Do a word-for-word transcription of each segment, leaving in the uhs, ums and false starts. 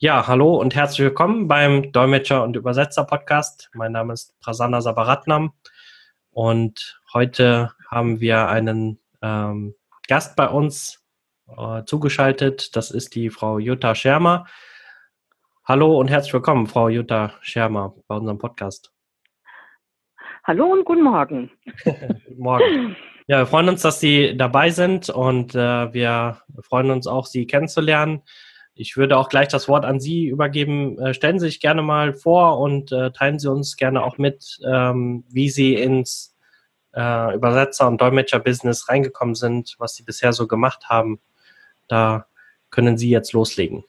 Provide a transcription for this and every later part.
Ja, hallo und herzlich willkommen beim Dolmetscher- und Übersetzer-Podcast. Mein Name ist Prasanna Sabaratnam und heute haben wir einen ähm, Gast bei uns äh, zugeschaltet. Das ist die Frau Jutta Schermer. Hallo und herzlich willkommen, Frau Jutta Schermer, bei unserem Podcast. Hallo und guten Morgen. Guten Morgen. Ja, wir freuen uns, dass Sie dabei sind und äh, wir freuen uns auch, Sie kennenzulernen. Ich würde auch gleich das Wort an Sie übergeben. Äh, stellen Sie sich gerne mal vor und äh, teilen Sie uns gerne auch mit, ähm, wie Sie ins äh, Übersetzer- und Dolmetscher-Business reingekommen sind, was Sie bisher so gemacht haben. Da können Sie jetzt loslegen.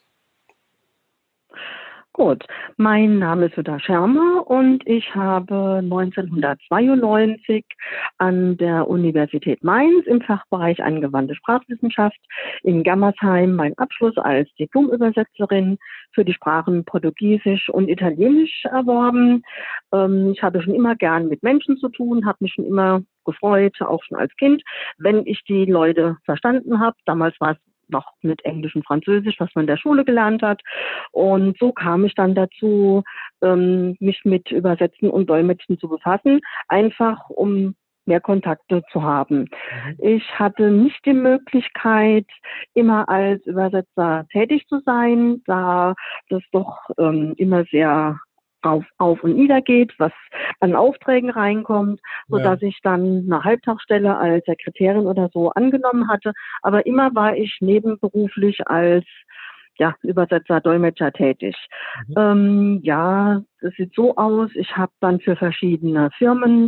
Gut, mein Name ist Jutta Schermer und ich habe neunzehnhundertzweiundneunzig an der Universität Mainz im Fachbereich Angewandte Sprachwissenschaft in Germersheim meinen Abschluss als Diplomübersetzerin für die Sprachen Portugiesisch und Italienisch erworben. Ähm, ich hatte schon immer gern mit Menschen zu tun, habe mich schon immer gefreut, auch schon als Kind, wenn ich die Leute verstanden habe. Damals war es noch mit Englisch und Französisch, was man in der Schule gelernt hat. Und so kam ich dann dazu, ähm, mich mit Übersetzen und Dolmetschen zu befassen, einfach um mehr Kontakte zu haben. Mhm. Ich hatte nicht die Möglichkeit, immer als Übersetzer tätig zu sein, da das doch ähm, immer sehr auf, auf und nieder geht, was an Aufträgen reinkommt, so Ja. dass ich dann eine Halbtagsstelle als Sekretärin oder so angenommen hatte. Aber immer war ich nebenberuflich als ja, Übersetzer, Dolmetscher tätig. Mhm. Ähm, ja, das sieht so aus. Ich habe dann für verschiedene Firmen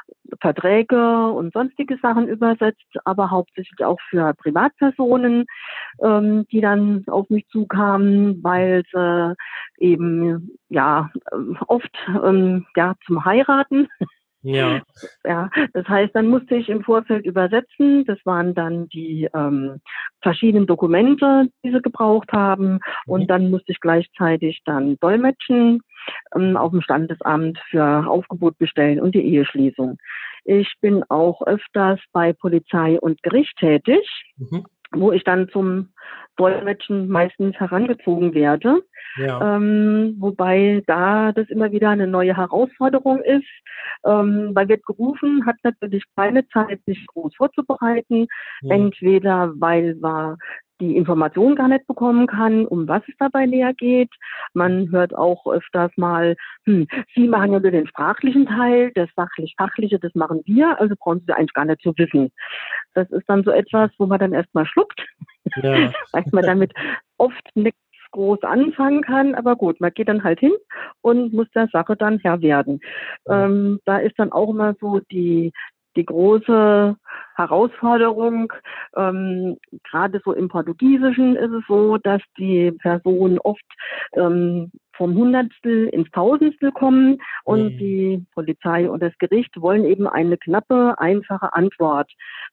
Verträge und sonstige Sachen übersetzt, aber hauptsächlich auch für Privatpersonen, ähm, die dann auf mich zukamen, weil sie eben ja oft ähm, ja zum Heiraten. Ja. Ja, das heißt, dann musste ich im Vorfeld übersetzen. Das waren dann die ähm, verschiedenen Dokumente, die sie gebraucht haben. Mhm. Und dann musste ich gleichzeitig dann dolmetschen ähm, auf dem Standesamt für Aufgebot bestellen und die Eheschließung. Ich bin auch öfters bei Polizei und Gericht tätig, Mhm. wo ich dann zum Dolmetschen meistens herangezogen werde. Ja. Ähm, wobei da das immer wieder eine neue Herausforderung ist. Ähm, weil wird gerufen, hat natürlich keine Zeit, sich groß vorzubereiten. Mhm. Entweder weil man die Information gar nicht bekommen kann, um was es dabei näher geht. Man hört auch öfters mal, hm, Sie machen ja nur den sprachlichen Teil, das sachlich-fachliche, das machen wir, also brauchen Sie eigentlich gar nicht zu wissen. Das ist dann so etwas, wo man dann erstmal schluckt, Ja. weil man damit oft nichts groß anfangen kann, aber gut, man geht dann halt hin und muss der Sache dann Herr werden. Mhm. Ähm, da ist dann auch immer so die, die große Herausforderung, ähm, gerade so im Portugiesischen ist es so, dass die Personen oft ähm, vom Hundertstel ins Tausendstel kommen und Mhm. die Polizei und das Gericht wollen eben eine knappe, einfache Antwort.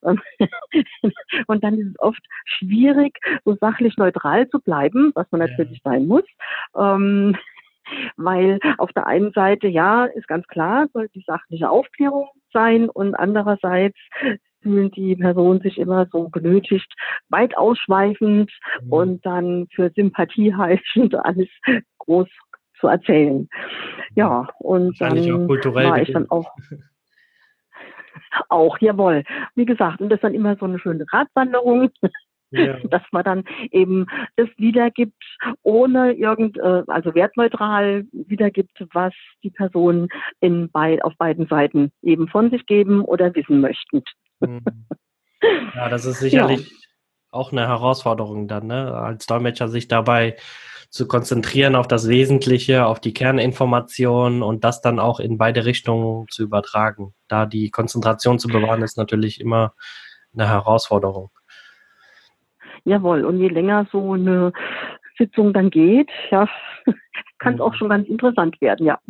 Und dann ist es oft schwierig, so sachlich neutral zu bleiben, was man Ja. natürlich sein muss. Ähm, weil auf der einen Seite, ja, ist ganz klar, soll die sachliche Aufklärung sein und andererseits fühlen die Personen sich immer so genötigt, weit ausschweifend Mhm. und dann für Sympathie heischend alles groß zu erzählen. Ja. Ja, und Wahrscheinlich auch dann kulturell war ich dann bedingt. auch auch, jawohl. Wie gesagt, und das ist dann immer so eine schöne Ratwanderung, Ja. dass man dann eben das wiedergibt, ohne irgend, äh, also wertneutral wiedergibt, was die Personen in bei, auf beiden Seiten eben von sich geben oder wissen möchten. Mhm. Ja, das ist Ja, sicherlich auch eine Herausforderung dann, ne? Als Dolmetscher sich dabei zu konzentrieren auf das Wesentliche, auf die Kerninformationen und das dann auch in beide Richtungen zu übertragen. Da die Konzentration zu bewahren, ist natürlich immer eine Herausforderung. jawohl. Und je länger so eine Sitzung dann geht, ja, kann es auch Mhm. schon ganz interessant werden, ja.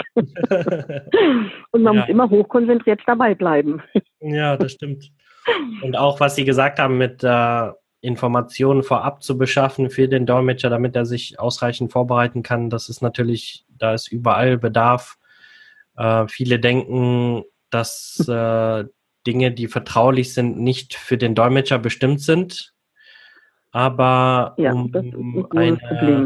Und man muss Ja, immer hochkonzentriert dabei bleiben. ja, das stimmt. Und auch, was Sie gesagt haben, mit äh, Informationen vorab zu beschaffen für den Dolmetscher, damit er sich ausreichend vorbereiten kann, das ist natürlich, da ist überall Bedarf. Äh, viele denken, dass äh, Dinge, die vertraulich sind, nicht für den Dolmetscher bestimmt sind. Aber Ja, das ist um ein großes eine Problem.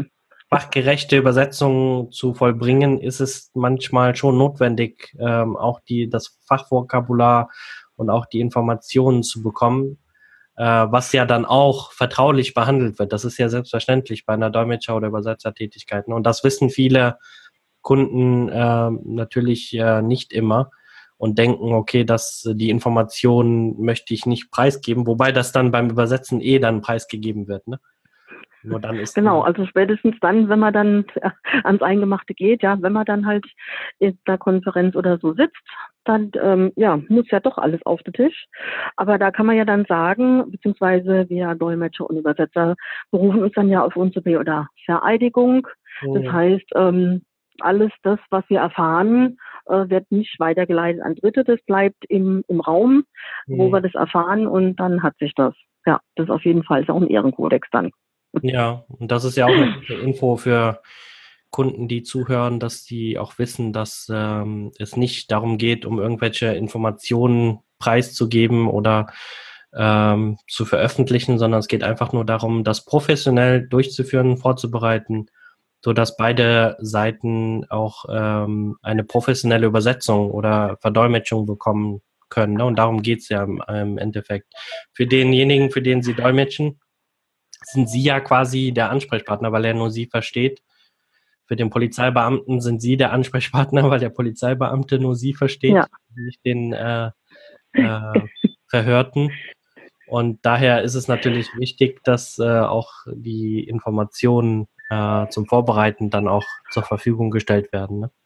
fachgerechte Übersetzungen zu vollbringen, ist es manchmal schon notwendig, ähm, auch die, das Fachvokabular und auch die Informationen zu bekommen, äh, was ja dann auch vertraulich behandelt wird. Das ist ja selbstverständlich bei einer Dolmetscher- oder Übersetzertätigkeit. Ne? Und das wissen viele Kunden äh, natürlich äh, nicht immer und denken, okay, dass die Informationen möchte ich nicht preisgeben, wobei das dann beim Übersetzen eh dann preisgegeben wird, ne? Nur dann ist Genau, also spätestens dann, wenn man dann ans Eingemachte geht, ja, wenn man dann halt in der Konferenz oder so sitzt, dann ähm, ja, muss ja doch alles auf den Tisch. Aber da kann man ja dann sagen, beziehungsweise wir Dolmetscher und Übersetzer berufen uns dann ja auf unsere Be- oder Vereidigung. Das Mhm. heißt, ähm, alles das, was wir erfahren, äh, wird nicht weitergeleitet an Dritte. Das bleibt im, im Raum, wo Mhm. wir das erfahren und dann hat sich das. Ja, das ist auf jeden Fall ist auch ein Ehrenkodex dann. Ja, und das ist ja auch eine gute Info für Kunden, die zuhören, dass die auch wissen, dass ähm, es nicht darum geht, um irgendwelche Informationen preiszugeben oder ähm, zu veröffentlichen, sondern es geht einfach nur darum, das professionell durchzuführen, vorzubereiten, so dass beide Seiten auch ähm, eine professionelle Übersetzung oder Verdolmetschung bekommen können. Ne? Und darum geht's ja im, im Endeffekt. Für denjenigen, für den Sie dolmetschen, sind Sie ja quasi der Ansprechpartner, weil er nur Sie versteht. Für den Polizeibeamten sind Sie der Ansprechpartner, weil der Polizeibeamte nur Sie versteht, Ja. nicht den äh, äh, Verhörten. Und daher ist es natürlich wichtig, dass äh, auch die Informationen äh, zum Vorbereiten dann auch zur Verfügung gestellt werden. Ne?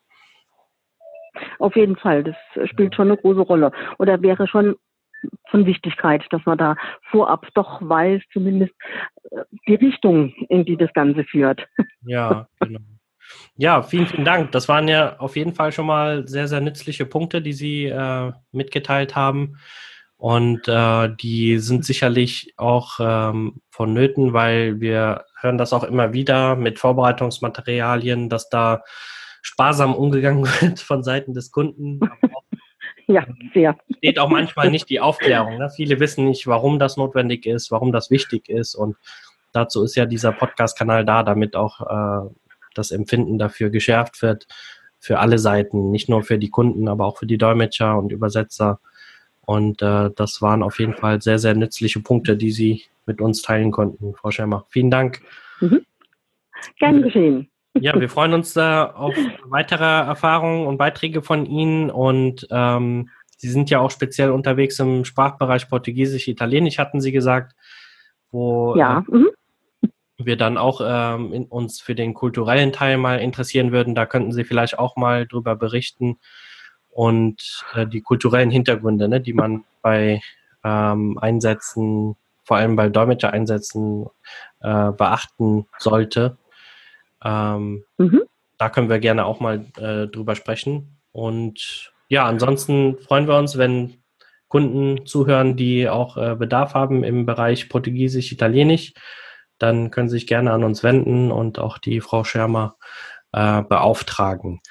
Auf jeden Fall, das spielt schon eine große Rolle. Oder wäre schon von Wichtigkeit, dass man da vorab doch weiß, zumindest äh, die Richtung, in die das Ganze führt. Ja, genau. Ja, vielen, vielen Dank. Das waren ja auf jeden Fall schon mal sehr, sehr nützliche Punkte, die Sie äh, mitgeteilt haben. Und äh, die sind sicherlich auch ähm, vonnöten, weil wir hören das auch immer wieder mit Vorbereitungsmaterialien, dass da sparsam umgegangen wird von Seiten des Kunden. Aber auch, Ja, ähm, sehr. steht auch manchmal nicht die Aufklärung. Ne? Viele wissen nicht, warum das notwendig ist, warum das wichtig ist. Und dazu ist ja dieser Podcast-Kanal da, damit auch äh, das Empfinden dafür geschärft wird, für alle Seiten, nicht nur für die Kunden, aber auch für die Dolmetscher und Übersetzer. Und äh, das waren auf jeden Fall sehr, sehr nützliche Punkte, die Sie mit uns teilen konnten, Frau Schemmer. Vielen Dank. Mhm. Gern geschehen. Ja, wir freuen uns äh, auf weitere Erfahrungen und Beiträge von Ihnen. Und ähm, Sie sind ja auch speziell unterwegs im Sprachbereich Portugiesisch, Italienisch, hatten Sie gesagt, wo äh, Ja. Mhm. wir dann auch ähm, in, uns für den kulturellen Teil mal interessieren würden. Da könnten Sie vielleicht auch mal drüber berichten und äh, die kulturellen Hintergründe, ne, die man bei ähm, Einsätzen, vor allem bei Dolmetscher-Einsätzen äh, beachten sollte. Ähm, Mhm. Da können wir gerne auch mal äh, drüber sprechen. Und ja, ansonsten freuen wir uns, wenn Kunden zuhören, die auch äh, Bedarf haben im Bereich Portugiesisch, Italienisch. Dann können Sie sich gerne an uns wenden und auch die Frau Schermer äh, beauftragen.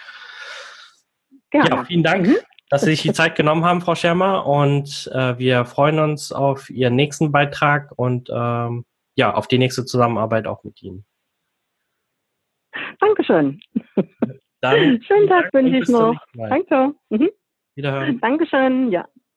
Ja, Gerne. vielen Dank, Mhm. dass Sie sich die Zeit genommen haben, Frau Schermer. Und äh, wir freuen uns auf Ihren nächsten Beitrag und ähm, ja, auf die nächste Zusammenarbeit auch mit Ihnen. Dankeschön. Dann Schönen vielen Tag Dank wünsche und ich bis zum noch. nächsten Mal. Danke. Mhm. Wiederhören. Dankeschön. Ja.